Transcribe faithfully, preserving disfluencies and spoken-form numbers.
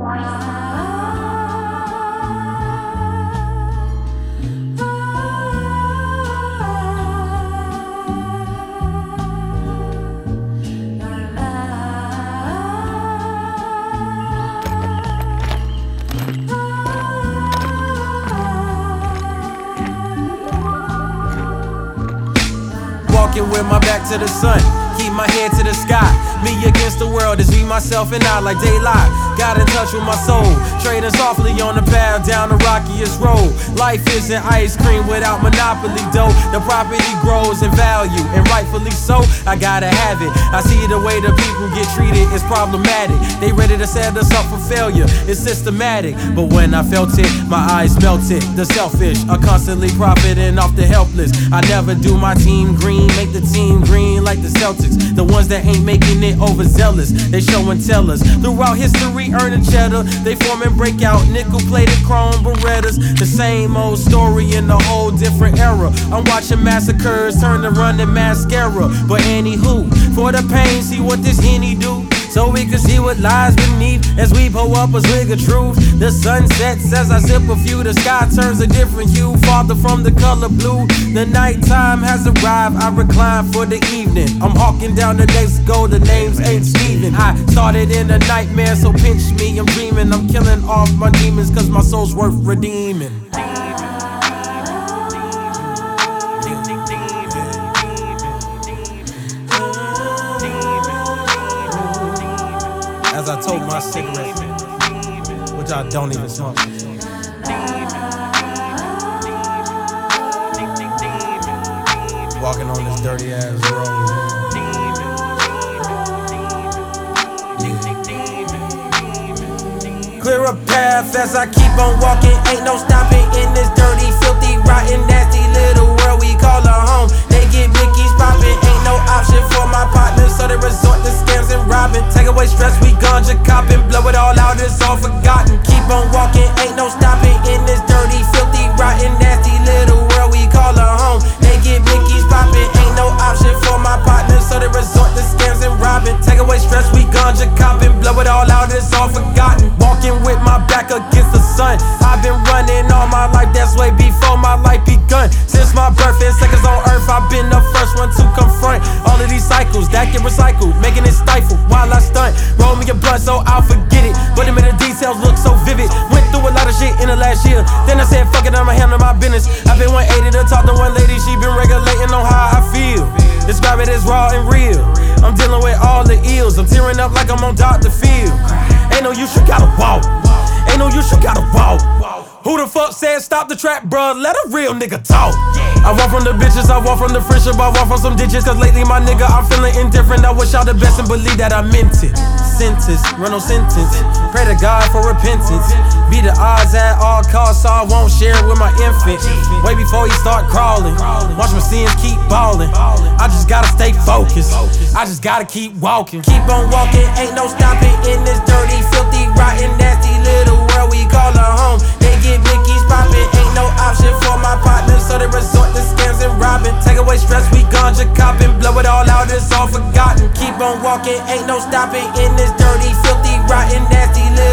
Walking with my back to the sun, keep my head to the sky. Me against the world is me, myself, and I like daylight. Got in touch with my soul, trading softly on the path down the rockiest road. Life isn't ice cream without monopoly dough. The property grows in value, and rightfully so. I gotta have it. I see the way the people get treated is problematic. They ready to set us up for failure, it's systematic. But when I felt it, my eyes melted. The selfish are constantly profiting off the helpless. I never do my team green, make the team green like the Celtics. The ones that ain't making it overzealous, they show and tell us. Throughout history, earning cheddar, they form and break out nickel-plated chrome Berettas. The same old story in a whole different era. I'm watching massacres turn to running mascara. But anywho, for the pain, see what this Henny do, so we can see what lies beneath as we pull up a swig of truth. The sun sets as I sip a few, the sky turns a different hue, farther from the color blue. The nighttime has arrived, I recline for the evening. I'm hawking down the next goal, the names ain't Steven. I started in a nightmare, so pinch me, I'm dreaming. I'm killing off my demons, cause my soul's worth redeeming. As I told my cigarette, which I don't even smoke. Walking on this dirty ass road. Clear a path as I keep on walking. Ain't no stopping in this dirty, filthy, rotten, nasty little world we call a home. They get blickies popping, ain't no option for my partners, so they resort to scams and robbing. Take away stress, we ganja copping, blow it all out, it's all forgotten. Keep on walking, ain't no stopping in this dirty, filthy, rotten, nasty little world we call a home. They get blickies popping, ain't no option for my partners, so they resort to scams and robbing. Take away stress, we ganja copping, blow it all out, it's all forgotten. Walking with my back against the sun, I've been running all my life, that's way before my life begun. Since my birth and seconds on earth, I've been the first one to confront all of these cycles that get recycled, making it stifle while I stunt. Roll me a blunt so I'll forget it, but the minute details look so vivid. Went through a lot of shit in the last year, then I said fuck it, I'ma handle my business. I've been one eighty to talk to one lady, she been regulating on how I feel. Describe it as raw and real, I'm dealing with all the ills, I'm tearing up like I'm on Doctor Phil. Ain't no use, you gotta walk, ain't no use, you gotta walk. Who the fuck said stop the trap, bruh? Let a real nigga talk. I walk from the bitches, I walk from the friendship, I walk from some ditches. Cause lately my nigga, I'm feeling indifferent. I wish y'all the best and believe that I meant it. Sentence, run no sentence, pray to God for repentance. Be the odds at all costs, so I won't share it with my infant. Way before he start crawling, watch my sins keep balling. I just gotta stay focused, I just gotta keep walking. Keep on walking, ain't no stopping in this dirty, filthy, rotten, nasty little world we call a home. They get blickies popping, ain't no option for my partners, so they resort to scams and robbing. Take away stress, we ganja copping, blow it all out, it's all forgotten. Keep on walking, ain't no stopping in this dirty, filthy, rotten, nasty little